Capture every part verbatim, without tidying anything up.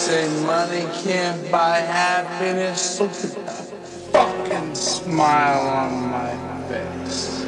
Say money can't buy happiness. Look at that fucking smile on my face.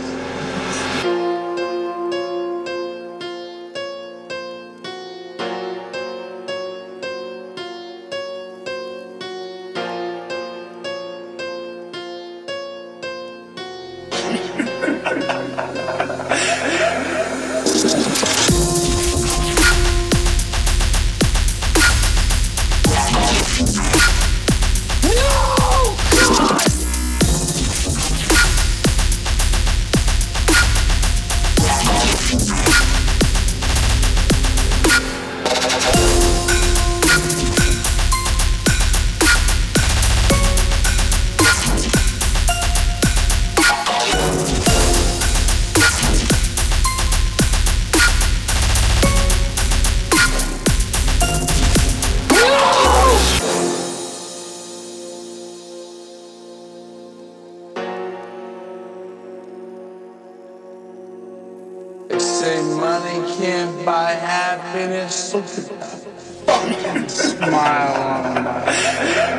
They say money can't buy happiness. Look at that fucking smile on my face.